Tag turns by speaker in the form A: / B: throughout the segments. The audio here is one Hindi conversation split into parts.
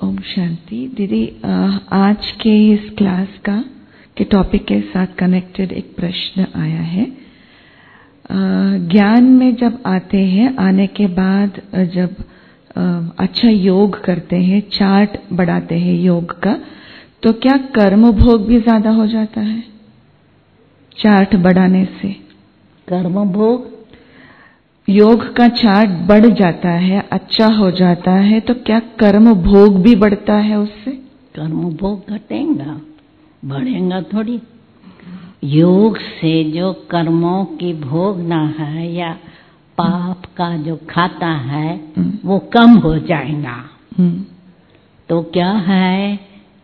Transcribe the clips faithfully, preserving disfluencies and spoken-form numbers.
A: ओम शांति। दीदी, आज के इस क्लास का के टॉपिक के साथ कनेक्टेड एक प्रश्न आया है। ज्ञान में जब आते हैं, आने के बाद जब अच्छा योग करते हैं, चार्ट बढ़ाते हैं योग का, तो क्या कर्म भोग भी ज्यादा हो जाता है चार्ट बढ़ाने से?
B: कर्म भोग,
A: योग का चार्ट बढ़ जाता है, अच्छा हो जाता है, तो क्या कर्म भोग भी बढ़ता है उससे?
B: कर्म भोग घटेगा, बढ़ेगा थोड़ी। योग से जो कर्मों की भोगना है या पाप का जो खाता है वो कम हो जाएगा। तो क्या है,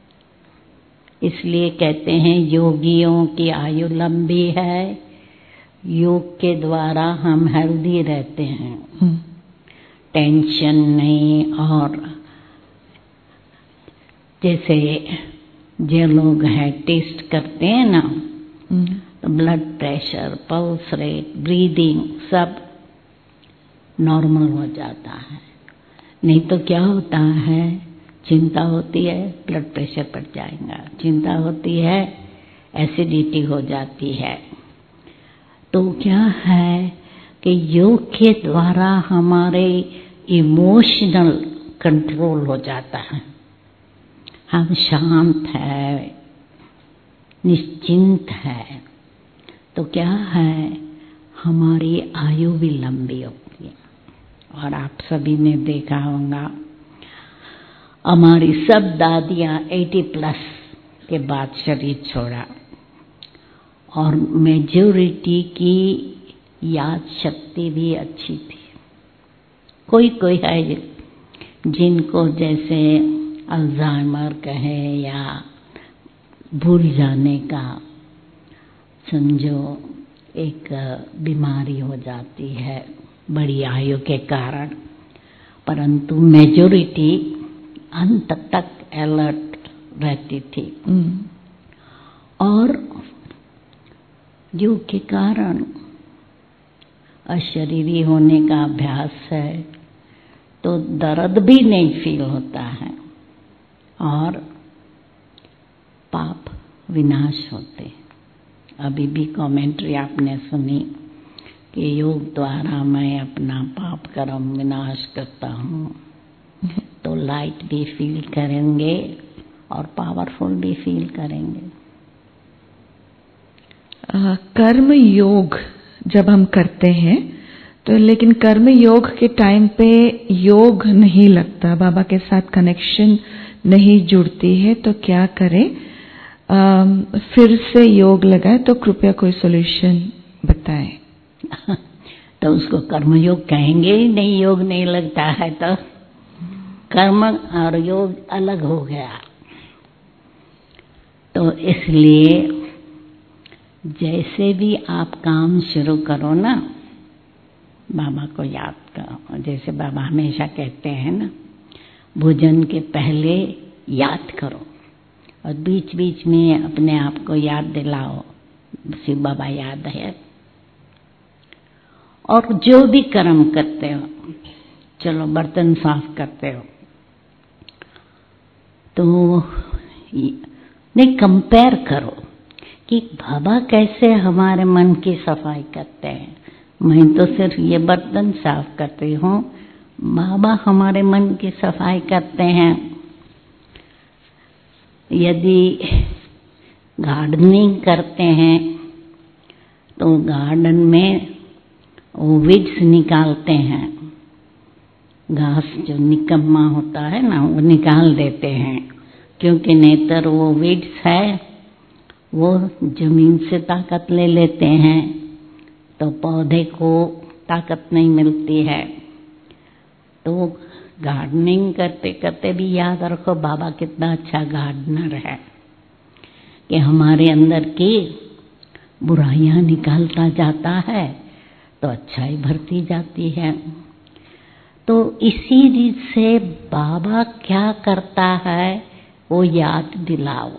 B: इसलिए कहते हैं योगियों की आयु लंबी है। योग के द्वारा हम हेल्दी रहते हैं, टेंशन नहीं। और जैसे जो लोग है टेस्ट करते हैं ना, तो blood pressure, pulse rate, breathing सब नॉर्मल हो जाता है। नहीं तो क्या होता है, चिंता होती है ब्लड प्रेशर बढ़ जाएगा, चिंता होती है एसिडिटी हो जाती है। तो क्या है कि योग के द्वारा हमारे इमोशनल कंट्रोल हो जाता है, हम शांत है, निश्चिंत है। तो क्या है, हमारी आयु भी लंबी होती है। और आप सभी ने देखा होगा, हमारी सब दादियाँ अस्सी प्लस के बाद शरीर छोड़ा, और मेजॉरिटी की याद शक्ति भी अच्छी थी। कोई कोई है जिनको जैसे अल्जाइमर कहे या भूल जाने का समझो एक बीमारी हो जाती है बड़ी आयु के कारण, परंतु मेजॉरिटी अंत तक अलर्ट रहती थी। और योग के कारण अशरीरी होने का अभ्यास है, तो दर्द भी नहीं फील होता है और पाप विनाश होते। अभी भी कमेंट्री आपने सुनी कि योग द्वारा मैं अपना पाप कर्म विनाश करता हूँ, तो लाइट भी फील करेंगे और पावरफुल भी फील करेंगे।
A: आ, कर्म योग जब हम करते हैं तो, लेकिन कर्म योग के टाइम पे योग नहीं लगता, बाबा के साथ कनेक्शन नहीं जुड़ती है, तो क्या करें? आ, फिर से योग लगाए तो कृपया कोई सॉल्यूशन बताएं।
B: तो उसको कर्म योग कहेंगे ही नहीं, योग नहीं लगता है तो कर्म और योग अलग हो गया। तो इसलिए जैसे भी आप काम शुरू करो ना, बाबा को याद करो। जैसे बाबा हमेशा कहते हैं ना, भोजन के पहले याद करो और बीच बीच में अपने आप को याद दिलाओ, शिव बाबा याद है। और जो भी कर्म करते हो, चलो बर्तन साफ करते हो, तो नहीं कंपेयर करो कि बाबा कैसे हमारे मन की सफाई करते हैं। मैं तो सिर्फ ये बर्तन साफ करती हूँ, बाबा हमारे मन की सफाई करते हैं। यदि गार्डनिंग करते हैं तो गार्डन में वो वीड्स निकालते हैं, घास जो निकम्मा होता है ना वो निकाल देते हैं, क्योंकि नेतर वो वीड्स है वो जमीन से ताकत ले लेते हैं, तो पौधे को ताकत नहीं मिलती है। तो गार्डनिंग करते करते भी याद रखो बाबा कितना अच्छा गार्डनर है, कि हमारे अंदर की बुराइयां निकालता जाता है तो अच्छाई भरती जाती है। तो इसी रीत से बाबा क्या करता है वो याद दिलाओ।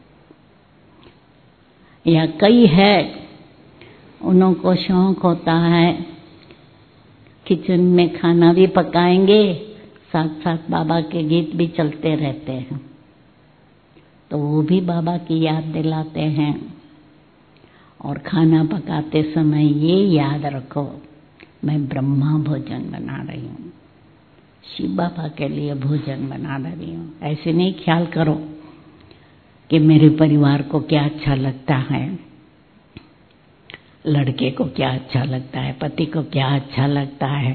B: या कई है उन्हों को शौक होता है किचन में खाना भी पकाएंगे, साथ साथ बाबा के गीत भी चलते रहते हैं, तो वो भी बाबा की याद दिलाते हैं। और खाना पकाते समय ये याद रखो, मैं ब्रह्मा भोजन बना रही हूँ, शिव बाबा के लिए भोजन बना रही हूँ। ऐसे नहीं ख्याल करो कि मेरे परिवार को क्या अच्छा लगता है, लड़के को क्या अच्छा लगता है, पति को क्या अच्छा लगता है,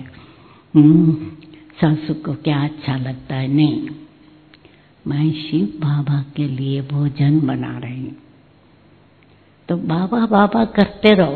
B: सासू को क्या अच्छा लगता है। नहीं, मैं शिव बाबा के लिए भोजन बना रही हूँ। तो बाबा बाबा करते रहो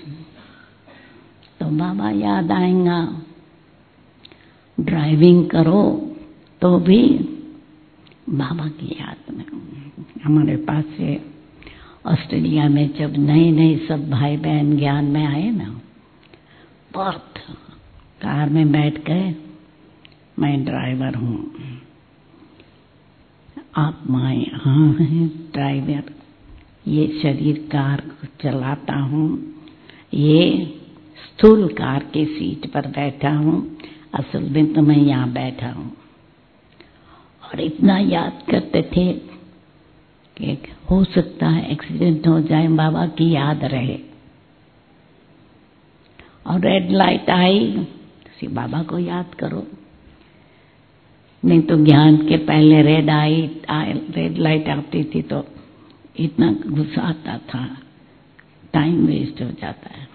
B: तो बाबा याद आएगा। ड्राइविंग करो तो भी बाबा की याद में। हमारे पास से ऑस्ट्रेलिया में जब नए नए सब भाई बहन ज्ञान में आए ना, बहुत कार में बैठ गए, मैं ड्राइवर हूँ, आप माँ हाँ हैं ड्राइवर, ये शरीर कार चलाता हूँ, ये स्थूल कार की सीट पर बैठा हूँ, असल में तो मैं यहाँ बैठा हूँ। और इतना याद करते थे कि हो सकता है एक्सीडेंट हो जाए, बाबा की याद रहे। और रेड लाइट आई तो बाबा को याद करो, नहीं तो ज्ञान के पहले रेड आई रेड लाइट आती थी तो इतना गुस्सा आता था, टाइम वेस्ट हो जाता है।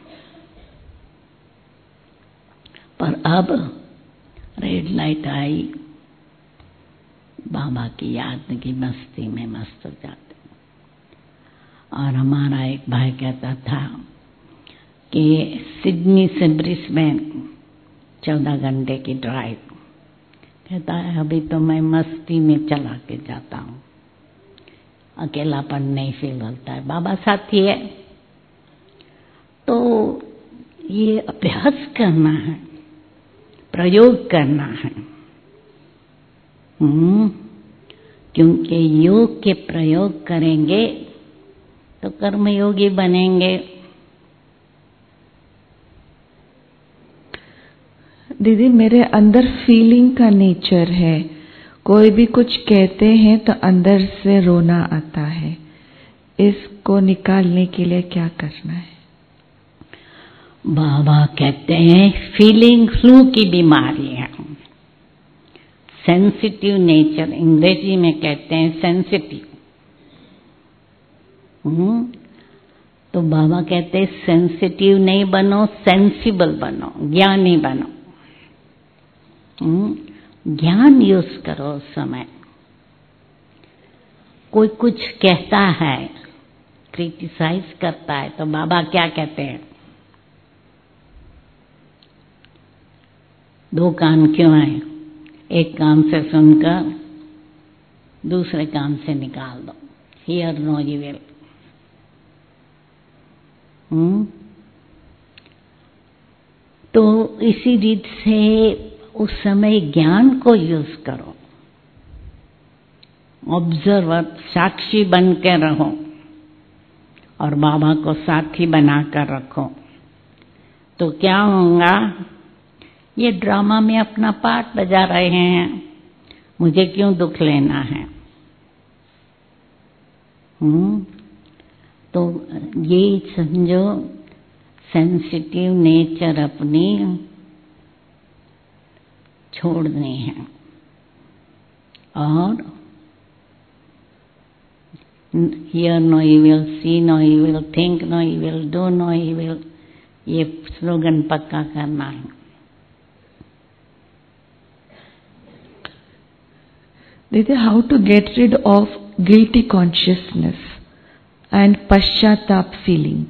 B: पर अब रेड लाइट आई, बाबा की याद की मस्ती में मस्त हो जाते। और हमारा एक भाई कहता था कि सिडनी से ब्रिस्बेन चौदह घंटे की ड्राइव, कहता है अभी तो मैं मस्ती में चला के जाता हूँ, अकेलापन नहीं फील होता है, बाबा साथी है। तो ये अभ्यास करना है, प्रयोग करना है। हम्म क्योंकि योग के प्रयोग करेंगे तो कर्मयोगी बनेंगे।
A: दीदी, मेरे अंदर फीलिंग का नेचर है, कोई भी कुछ कहते हैं तो अंदर से रोना आता है, इसको निकालने के लिए क्या करना है?
B: बाबा कहते हैं फीलिंग फ्लू की बीमारी है, सेंसिटिव नेचर, अंग्रेजी में कहते हैं सेंसिटिव। हम्म तो बाबा कहते हैं सेंसिटिव नहीं बनो, सेंसिबल बनो, ज्ञानी बनो। हम्म ज्ञान यूज करो उस समय। कोई कुछ कहता है, क्रिटिसाइज करता है, तो बाबा क्या कहते हैं? दो कान क्यों आए? एक कान से सुनकर दूसरे कान से निकाल दो, हियर नो इविल। हम्म तो इसी रीत से उस समय ज्ञान को यूज करो, ऑब्जर्वर, साक्षी बन के रहो और बाबा को साथी बनाकर रखो। तो क्या होगा? ये ड्रामा में अपना पार्ट बजा रहे हैं, मुझे क्यों दुख लेना है? हम्म तो ये समझो, सेंसिटिव नेचर अपनी छोड़नी है और hear no evil, see no evil, think no evil, do no evil, ये स्लोगन पक्का करना है।
A: दीदी, how to get rid of guilty consciousness and पश्चाताप फीलिंग?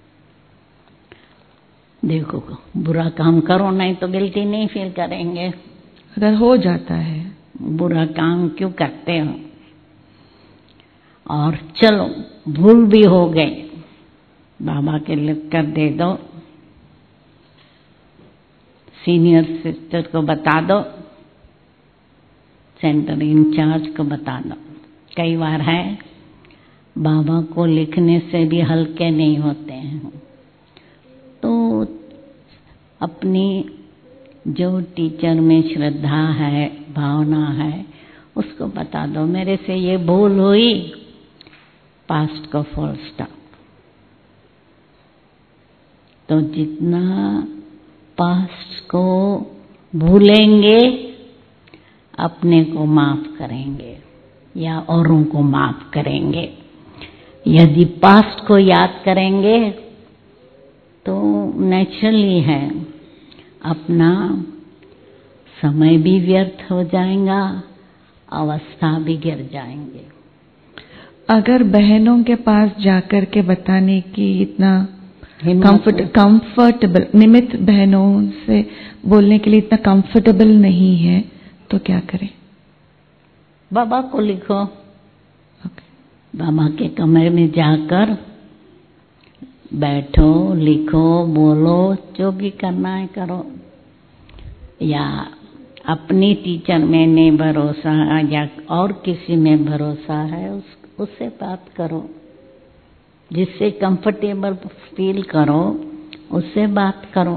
B: देखो, बुरा काम करो नहीं तो गिल्टी नहीं फील करेंगे।
A: अगर हो जाता है,
B: बुरा काम क्यों करते हो? और चलो भूल भी हो गई, बाबा के लिख कर दे दो, सीनियर सिस्टर को बता दो, सेंटर इंचार्ज को बता दो। कई बार है बाबा को लिखने से भी हल्के नहीं होते हैं, तो अपनी जो टीचर में श्रद्धा है, भावना है, उसको बता दो मेरे से ये भूल हुई, पास्ट को फुल स्टॉप। तो जितना पास्ट को भूलेंगे अपने को माफ करेंगे या औरों को माफ करेंगे। यदि पास्ट को याद करेंगे तो नेचुरली है अपना समय भी व्यर्थ हो जाएगा, अवस्था भी गिर जाएंगे।
A: अगर बहनों के पास जाकर के बताने की इतना कंफर्ट कंफर्टेबल, निमित्त बहनों से बोलने के लिए इतना कंफर्टेबल नहीं है तो क्या करें?
B: बाबा को लिखो।
A: okay.
B: बाबा के कमरे में जाकर बैठो, लिखो, बोलो, जो भी करना है करो। या अपनी टीचर में नहीं भरोसा या और किसी में भरोसा है उस उससे बात करो, जिससे कंफर्टेबल फील करो उससे बात करो।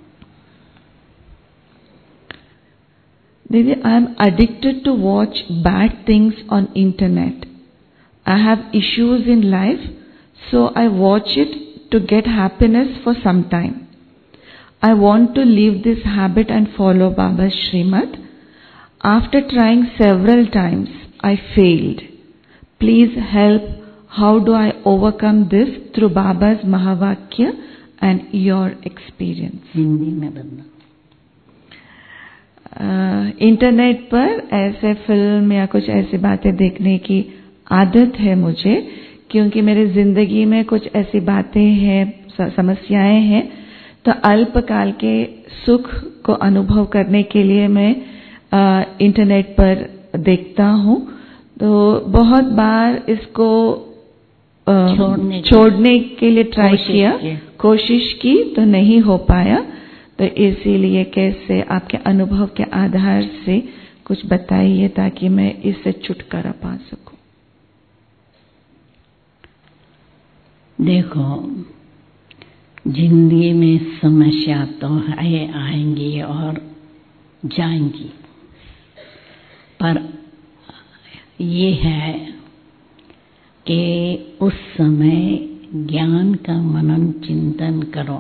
A: Didi, I am addicted to watch bad things on internet. I have issues in life, so I watch it to get happiness for some time. I want to leave this habit and follow Baba's Srimad. After trying several times, I failed. Please help. How do I overcome this through Baba's Mahavakya and your experience?
B: Hindi में बदला।
A: इंटरनेट पर ऐसे फिल्म या कुछ ऐसी बातें देखने की आदत है मुझे, क्योंकि मेरी जिंदगी में कुछ ऐसी बातें हैं, समस्याएं हैं, तो अल्पकाल के सुख को अनुभव करने के लिए मैं आ, इंटरनेट पर देखता हूँ। तो बहुत बार इसको आ, छोड़ने, छोड़ने के लिए ट्राई किया, कोशिश की तो नहीं हो पाया। तो इसीलिए कैसे आपके अनुभव के आधार से कुछ बताइए ताकि मैं इससे छुटकारा पा सकूं।
B: देखो, जिंदगी में समस्या तो है, आएंगी और जाएंगी, पर ये है कि उस समय ज्ञान का मनन चिंतन करो।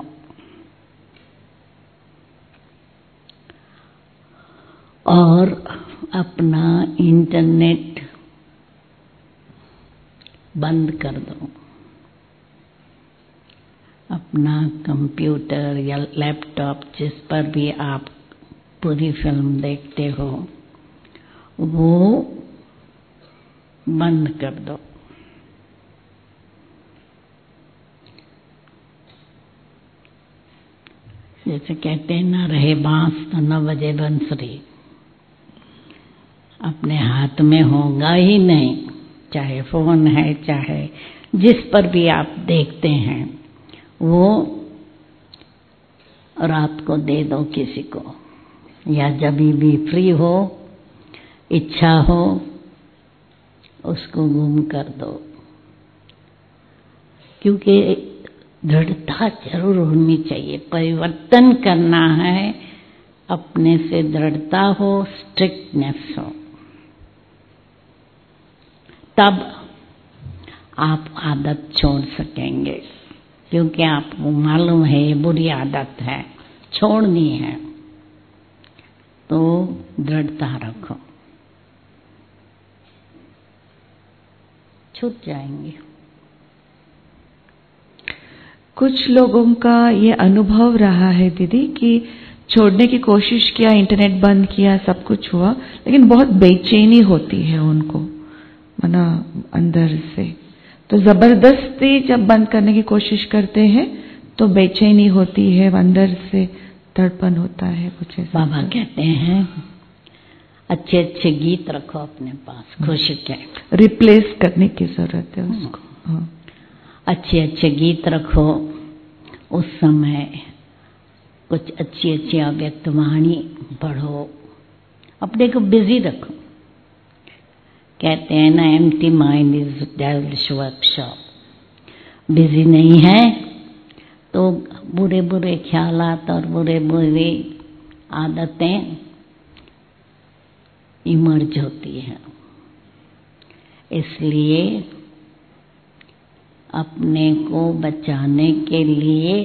B: और अपना इंटरनेट बंद कर दो, अपना कंप्यूटर या लैपटॉप जिस पर भी आप पूरी फिल्म देखते हो वो बंद कर दो। जैसे कहते हैं ना, रहे बांस तो न बजे बंसुरी। अपने हाथ में होगा ही नहीं, चाहे फोन है चाहे जिस पर भी आप देखते हैं, वो रात को दे दो किसी को, या जब भी फ्री हो, इच्छा हो, उसको गुम कर दो। क्योंकि दृढ़ता जरूर होनी चाहिए, परिवर्तन करना है, अपने से दृढ़ता हो, स्ट्रिक्टनेस हो, तब आप आदत छोड़ सकेंगे। क्योंकि आपको मालूम है ये बुरी आदत है, छोड़नी है, तो दृढ़ता रखो, छूट जाएंगे।
A: कुछ लोगों का ये अनुभव रहा है दीदी कि छोड़ने की कोशिश किया, इंटरनेट बंद किया, सब कुछ हुआ, लेकिन बहुत बेचैनी होती है उनको मना अंदर से। तो जबरदस्ती जब बंद करने की कोशिश करते हैं तो बेचैनी होती है, अंदर से तड़पन होता है कुछ ऐसा।
B: बाबा कहते हैं अच्छे अच्छे गीत रखो अपने पास, खुशी के,
A: रिप्लेस करने की जरूरत है उसको। हाँ।
B: अच्छे अच्छे गीत रखो, उस समय कुछ अच्छी अच्छी अव्यक्त वाणी पढ़ो, अपने को बिजी रखो। कहते हैं ना, empty mind is devil's workshop. Busy नहीं है तो बुरे बुरे ख्यालात और बुरे बुरे आदतें इमर्ज होती हैं। इसलिए अपने को बचाने के लिए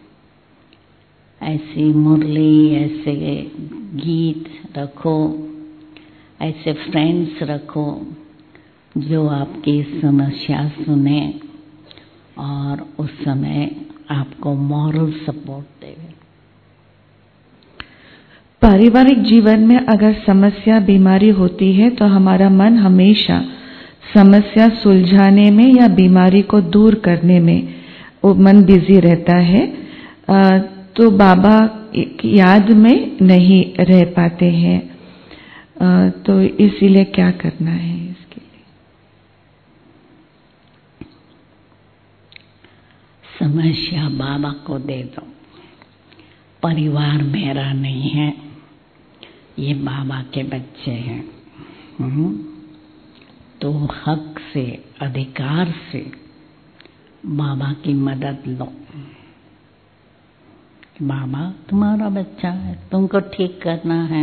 B: ऐसी मुरली, ऐसे गीत रखो, ऐसे फ्रेंड्स रखो जो आपकी समस्या सुने और उस समय आपको मॉरल सपोर्ट देवे।
A: पारिवारिक जीवन में अगर समस्या, बीमारी होती है तो हमारा मन हमेशा समस्या सुलझाने में या बीमारी को दूर करने में वो मन बिजी रहता है, तो बाबा की याद में नहीं रह पाते हैं। तो इसीलिए क्या करना है इसके लिए?
B: समस्या बाबा को दे दो। परिवार मेरा नहीं है, ये बाबा के बच्चे हैं। तो हक से, अधिकार से बाबा की मदद लो। बाबा तुम्हारा बच्चा है, तुमको ठीक करना है।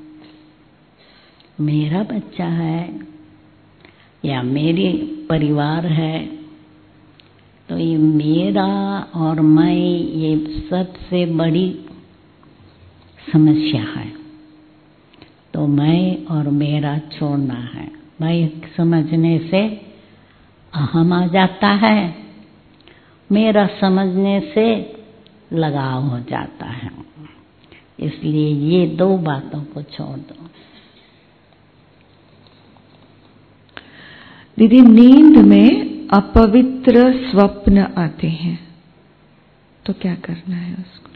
B: मेरा बच्चा है या मेरी परिवार है, तो ये मेरा और मैं, ये सबसे बड़ी समस्या है। तो मैं और मेरा छोड़ना है। मैं समझने से अहम आ जाता है, मेरा समझने से लगाव हो जाता है। इसलिए ये दो बातों को छोड़ दो।
A: दीदी, नींद में अपवित्र स्वप्न आते हैं तो क्या करना है उसको?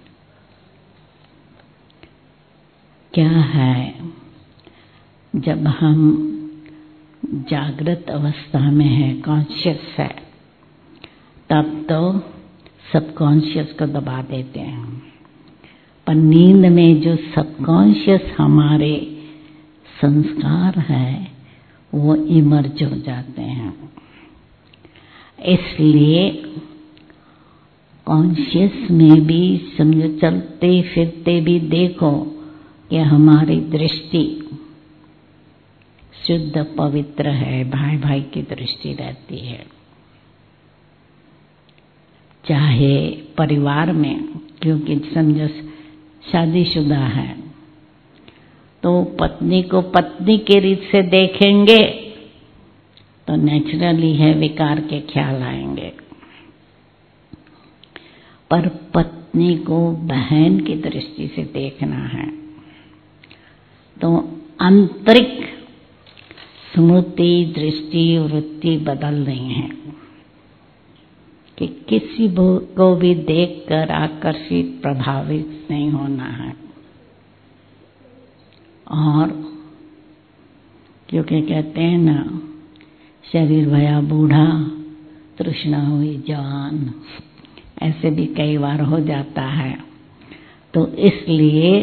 B: क्या है, जब हम जागृत अवस्था में है, कॉन्शियस है, तब तो सबकॉन्शियस को दबा देते हैं। पर नींद में जो सबकॉन्शियस हमारे संस्कार है वो इमर्ज हो जाते हैं। इसलिए कॉन्शियस में भी समझो, चलते फिरते भी देखो कि हमारी दृष्टि शुद्ध पवित्र है, भाई भाई की दृष्टि रहती है। चाहे परिवार में, क्योंकि समझो शादीशुदा है तो पत्नी को पत्नी के रीत से देखेंगे तो नेचुरली है विकार के ख्याल आएंगे। पर पत्नी को बहन की दृष्टि से देखना है तो आंतरिक स्मृति, दृष्टि, वृत्ति बदल रही है कि किसी को भी देखकर आकर्षित, प्रभावित नहीं होना है। और क्योंकि कहते हैं ना, शरीर भया बूढ़ा, तृष्णा हुई जवान, ऐसे भी कई बार हो जाता है। तो इसलिए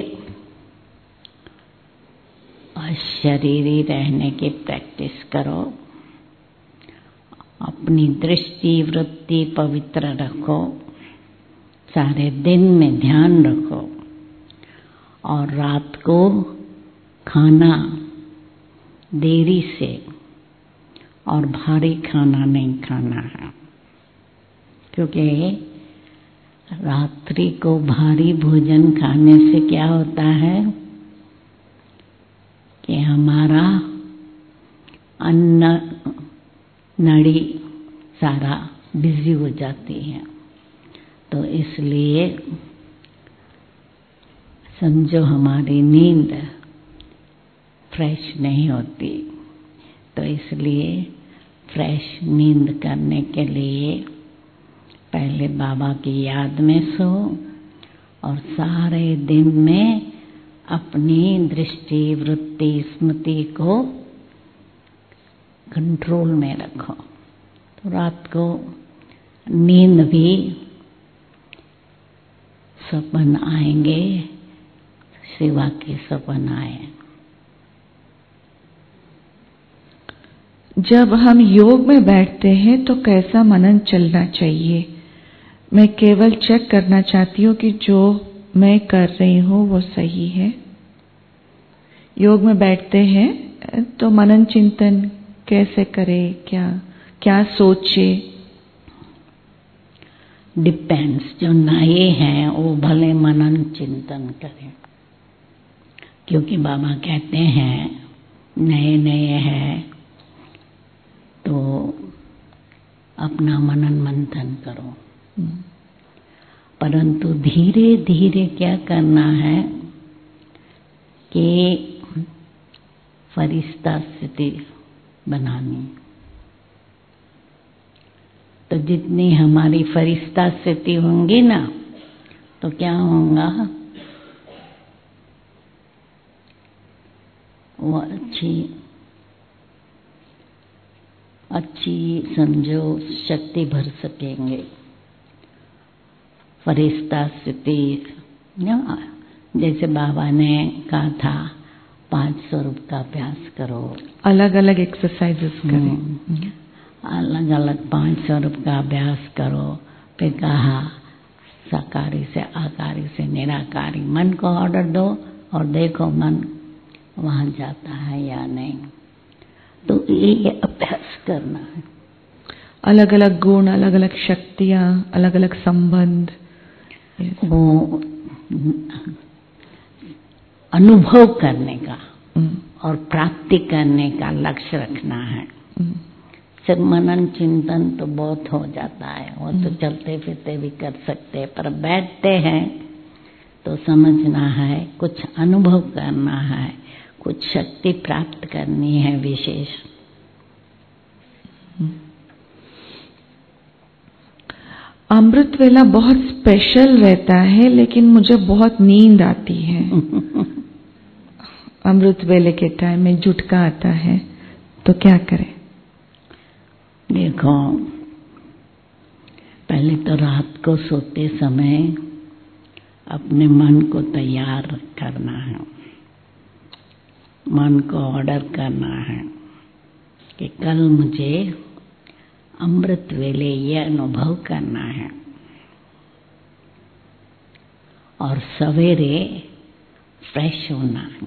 B: अशरीरी रहने की प्रैक्टिस करो, अपनी दृष्टि, वृत्ति पवित्र रखो, सारे दिन में ध्यान रखो, और रात को खाना देरी से और भारी खाना नहीं खाना है। क्योंकि रात्रि को भारी भोजन खाने से क्या होता है कि हमारा अन्न नड़ी सारा बिजी हो जाती है। तो इसलिए समझो हमारी नींद फ्रेश नहीं होती। तो इसलिए फ्रेश नींद करने के लिए पहले बाबा की याद में सो और सारे दिन में अपनी दृष्टि, वृत्ति, स्मृति को कंट्रोल में रखो। तो रात को नींद भी सपन आएंगे, शिवा के सपन आए।
A: जब हम योग में बैठते हैं तो कैसा मनन चलना चाहिए? मैं केवल चेक करना चाहती हूँ कि जो मैं कर रही हूँ वो सही है। योग में बैठते हैं तो मनन चिंतन कैसे करें, क्या क्या सोचे?
B: डिपेंड्स। जो नए हैं वो भले मनन चिंतन करें, क्योंकि बाबा कहते हैं नए नए हैं तो अपना मनन मंथन करो। परंतु धीरे धीरे क्या करना है कि फरिश्ता स्थिति बनानी। तो जितनी हमारी फरिश्ता स्थिति होंगी ना तो क्या होगा, वो अच्छी अच्छी समझो शक्ति भर सकेंगे। फरिश्ता स्थिति जैसे बाबा ने कहा था पाँच स्वरूप का अभ्यास करो,
A: अलग अलग एक्सरसाइजेस करें,
B: अलग अलग पांच स्वरूप का अभ्यास करो। फिर कहा साकारी से आकारी से निराकारी, मन को ऑर्डर दो और देखो मन वहां जाता है या नहीं। तो ये अभ्यास करना है।
A: अलग अलग गुण, अलग अलग शक्तियां, अलग अलग संबंध,
B: वो अनुभव करने का और प्राप्ति करने का लक्ष्य रखना है। सिर्फ मनन चिंतन तो बहुत हो जाता है, वो तो चलते फिरते भी कर सकते हैं, पर बैठते हैं तो समझना है, कुछ अनुभव करना है, कुछ शक्ति प्राप्त करनी है विशेष।
A: अमृत वेला बहुत स्पेशल रहता है, लेकिन मुझे बहुत नींद आती है। अमृत वेले के टाइम में झुटका आता है, तो क्या करें?
B: देखो, पहले तो रात को सोते समय अपने मन को तैयार करना है, मन को ऑर्डर करना है कि कल मुझे अमृत वेले ये अनुभव करना है। और सवेरे फ्रेश होना है,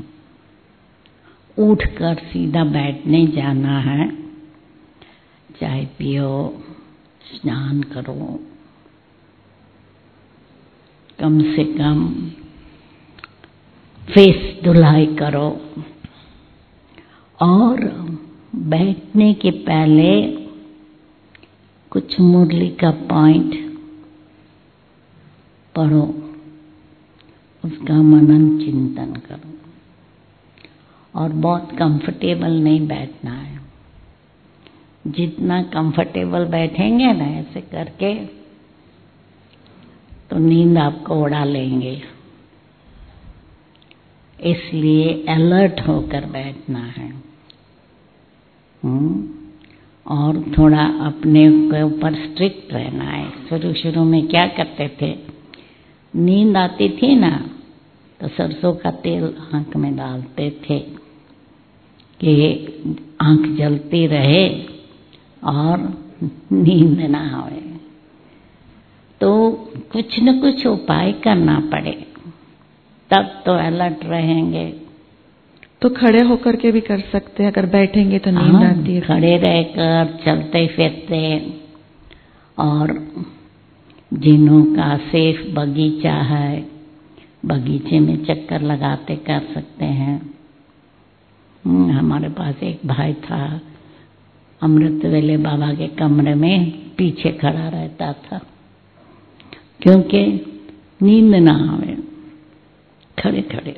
B: उठकर सीधा बैठने जाना है, चाय पियो, स्नान करो, कम से कम फेस धुलाई करो और बैठने के पहले कुछ मुरली का पॉइंट पढ़ो, उसका मनन चिंतन करो। और बहुत कंफर्टेबल नहीं बैठना है, जितना कंफर्टेबल बैठेंगे ना ऐसे करके तो नींद आपको उड़ा लेंगे। इसलिए अलर्ट होकर बैठना है। हम्म और थोड़ा अपने के ऊपर स्ट्रिक्ट रहना है। शुरू शुरू में क्या करते थे, नींद आती थी ना तो सरसों का तेल आंख में डालते थे कि आंख जलती रहे और नींद ना आवे। तो कुछ न कुछ उपाय करना पड़े, तब तो अलर्ट रहेंगे।
A: तो खड़े होकर के भी कर सकते हैं, अगर बैठेंगे तो नींद आती है।
B: खड़े रहकर चलते फिरते, और जिन्हों का सेफ बगीचा है बगीचे में चक्कर लगाते कर सकते हैं। हमारे पास एक भाई था, अमृत वेले बाबा के कमरे में पीछे खड़ा रहता था, क्योंकि नींद ना आवे खड़े खड़े।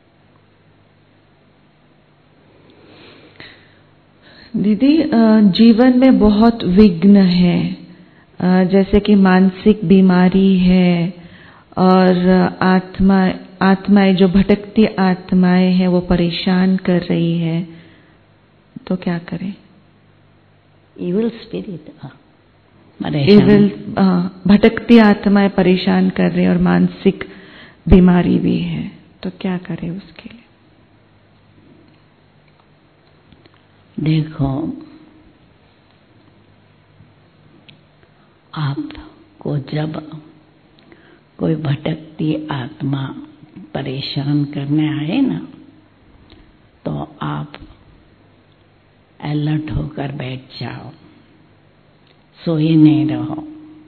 A: दीदी, जीवन में बहुत विघ्न है, जैसे कि मानसिक बीमारी है और आत्मा आत्माएं जो भटकती आत्माएं हैं वो परेशान कर रही है, तो क्या करें?
B: इविल स्पिरिट
A: इविल भटकती आत्माएं परेशान कर रही है और मानसिक बीमारी भी है, तो क्या करें उसके लिए?
B: देखो, आपको जब कोई भटकती आत्मा परेशान करने आए ना, तो आप अलर्ट होकर बैठ जाओ, सोए नहीं रहो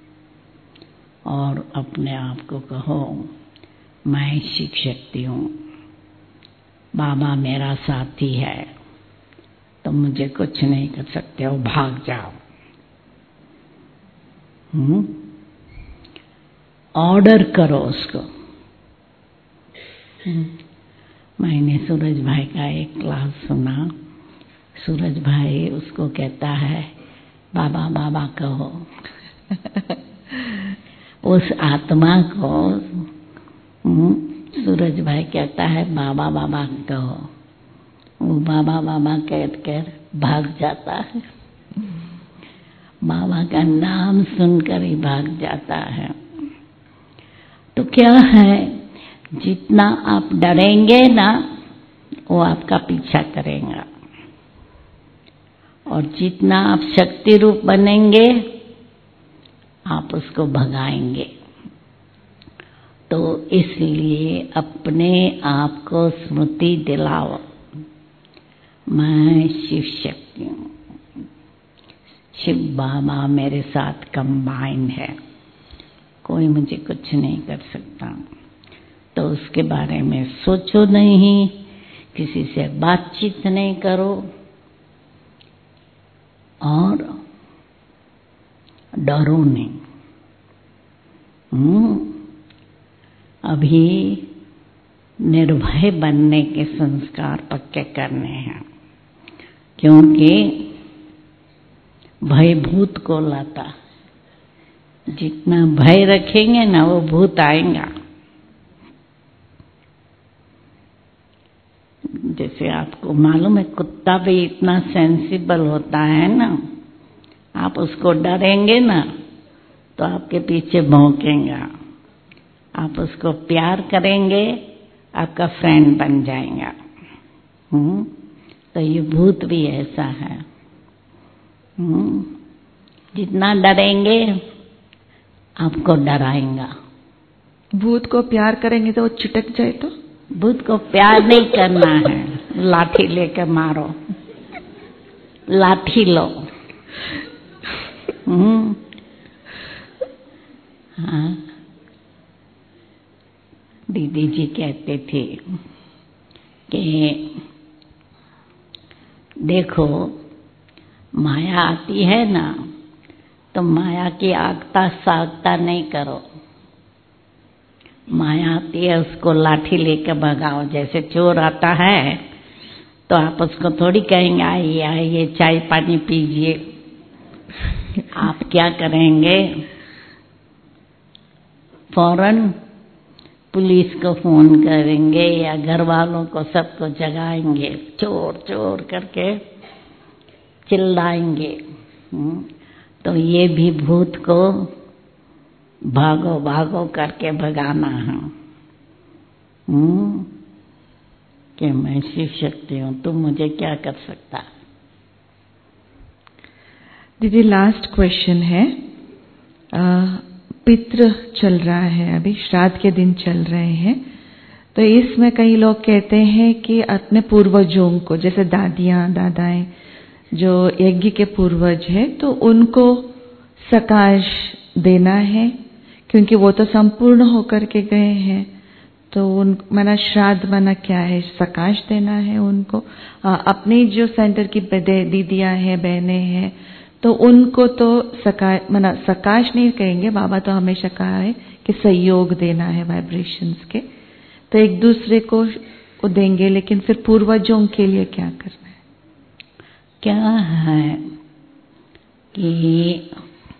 B: और अपने आप को कहो, मैं शिव शक्ति हूँ, बाबा मेरा साथी है, तो मुझे कुछ नहीं कर सकते हो, भाग जाओ। हम्म ऑर्डर करो उसको। मैंने सूरज भाई का एक क्लास सुना। सूरज भाई उसको कहता है, बाबा बाबा कहो। उस आत्मा को सूरज भाई कहता है, बाबा बाबा कहो। वो बाबा बाबा कह कर भाग जाता है, बाबा का नाम सुनकर ही भाग जाता है। तो क्या है, जितना आप डरेंगे ना, वो आपका पीछा करेगा, और जितना आप शक्ति रूप बनेंगे, आप उसको भगाएंगे। तो इसलिए अपने आप को स्मृति दिलाओ, मैं शिव शक्ति हूँ, शिव बाबा मेरे साथ कंबाइन है, कोई मुझे कुछ नहीं कर सकता। तो उसके बारे में सोचो नहीं, किसी से बातचीत नहीं करो, और डरो नहीं। हम्म अभी निर्भय बनने के संस्कार पक्के करने हैं, क्योंकि भय भूत को लाता। जितना भय रखेंगे ना, वो भूत आएगा। जैसे आपको मालूम है, कुत्ता भी इतना सेंसिबल होता है ना, आप उसको डरेंगे ना, तो आपके पीछे भौंकेगा। आप उसको प्यार करेंगे, आपका फ्रेंड बन जाएगा। हम्म तो ये भूत भी ऐसा है। हम्म जितना डरेंगे, आपको डराएगा।
A: भूत को प्यार करेंगे तो वो चिटक जाए तो?
B: भूत को प्यार नहीं करना है, लाठी लेकर मारो, लाठी लो। हम्म हाँ, दीदी जी कहते थे कि देखो, माया आती है ना, तो माया की आगता सागता नहीं करो। माया आती है, उसको लाठी लेकर भगाओ। जैसे चोर आता है, तो आप उसको थोड़ी कहेंगे आइए आइए चाय पानी पीजिए। आप क्या करेंगे, फौरन पुलिस को फोन करेंगे या घर वालों को, सबको जगाएंगे, चोर चोर करके चिल्लाएंगे। तो ये भी भूत को भागो भागो करके भगाना है। हम्म कि मैं शिव शक्ति हूँ, तुम मुझे क्या कर सकता।
A: दीदी लास्ट क्वेश्चन है, आ, पितृ चल रहा है, अभी श्राद्ध के दिन चल रहे हैं, तो इसमें कई लोग कहते हैं कि अपने पूर्वजों को, जैसे दादियाँ दादाएं जो यज्ञ के पूर्वज हैं, तो उनको सकाश देना है, क्योंकि वो तो संपूर्ण होकर के गए हैं। तो उन मना श्राद्ध मना क्या है, सकाश देना है उनको। आ, अपनी जो सेंटर की दीदियाँ हैं, बहनें हैं, तो उनको तो सका मना सकाश नहीं कहेंगे, बाबा तो हमेशा कहा है कि सहयोग देना है वाइब्रेशंस के, तो एक दूसरे को वो देंगे। लेकिन फिर पूर्वजों के लिए क्या करना है?
B: क्या है कि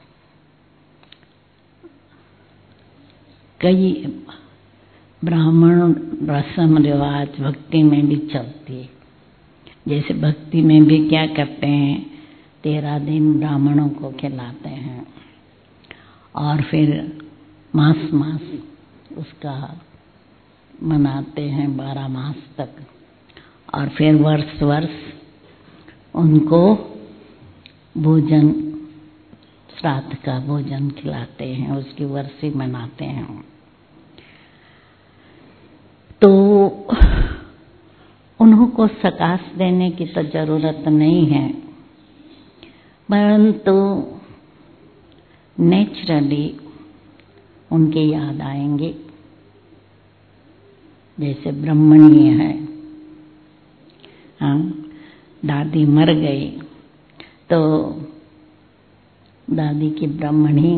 B: कई ब्राह्मण रस्म रिवाज भक्ति में भी चलती है। जैसे भक्ति में भी क्या करते हैं, तेरह दिन ब्राह्मणों को खिलाते हैं, और फिर मास मास उसका मनाते हैं बारह मास तक, और फिर वर्ष वर्ष उनको भोजन, श्राद्ध का भोजन खिलाते हैं, उसकी वर्षी मनाते हैं। को सकाश देने की तो जरूरत नहीं है, परंतु नेचुरली उनकी याद आएंगी। जैसे ब्रह्मणीय है, हाँ, दादी मर गई तो दादी की ब्रह्मणी,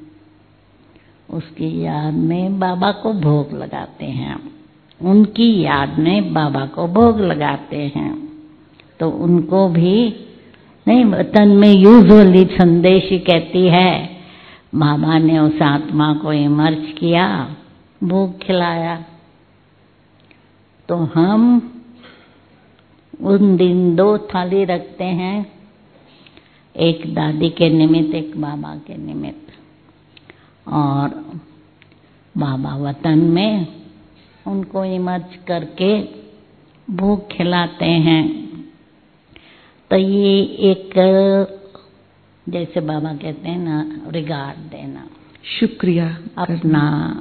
B: उसकी याद में बाबा को भोग लगाते हैं, उनकी याद में बाबा को भोग लगाते हैं। तो उनको भी नहीं, वतन में यूजुअली संदेश कहती है बाबा ने उस आत्मा को इमर्ज किया, भोग खिलाया। तो हम उन दिन दो थाली रखते हैं, एक दादी के निमित्त, एक बाबा के निमित्त। और बाबा वतन में उनको इमर्ज करके भोग खिलाते हैं। तो ये एक, जैसे बाबा कहते हैं ना, रिगार्ड देना,
A: शुक्रिया,
B: अपना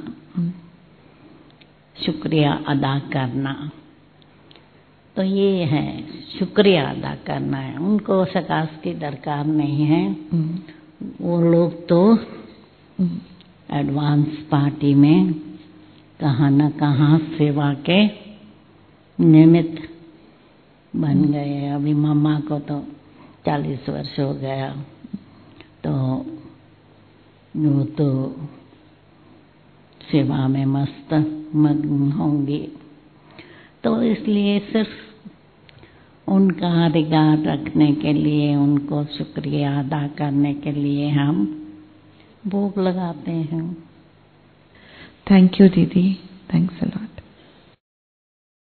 B: शुक्रिया अदा करना। तो ये है, शुक्रिया अदा करना है। उनको सकाश की दरकार नहीं है। वो लोग तो एडवांस पार्टी में कहाँ न कहाँ सेवा के निमित्त बन गए। अभी मम्मा को तो चालीस वर्ष हो गया, तो वो तो सेवा में मस्त मग्न होंगी। तो इसलिए सिर्फ उनका रिगार्ड रखने के लिए, उनको शुक्रिया अदा करने के लिए हम भोग लगाते हैं।
A: थैंक यू दीदी, थैंक्स अ लॉट।